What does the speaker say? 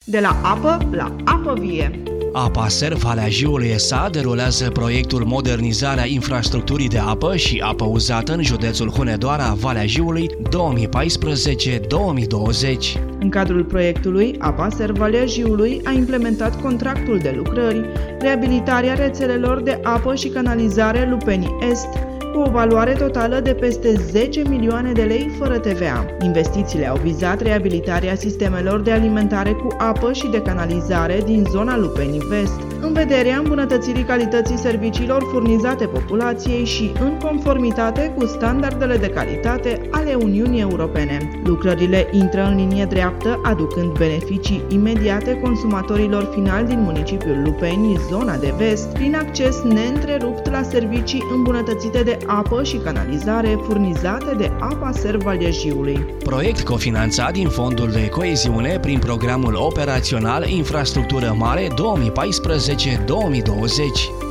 De la apă la apă vie. APASER Valea Jiului SA derulează proiectul Modernizarea infrastructurii de apă și apă uzată în județul Hunedoara, Valea Jiului, 2014-2020. În cadrul proiectului, APASER Valea Jiului a implementat contractul de lucrări, reabilitarea rețelelor de apă și canalizare Lupeni Est, cu o valoare totală de peste 10 milioane de lei fără TVA. Investițiile au vizat reabilitarea sistemelor de alimentare cu apă și de canalizare din zona Lupenii Vest, în vederea îmbunătățirii calității serviciilor furnizate populației și în conformitate cu standardele de calitate ale Uniunii Europene. Lucrările intră în linie dreaptă, aducând beneficii imediate consumatorilor finali din municipiul Lupeni, zona de vest, prin acces neîntrerupt la servicii îmbunătățite de apă și canalizare furnizate de APASER Valea Jiului. Proiect cofinanțat din Fondul de Coeziune prin Programul Operațional Infrastructură Mare 2014-2020.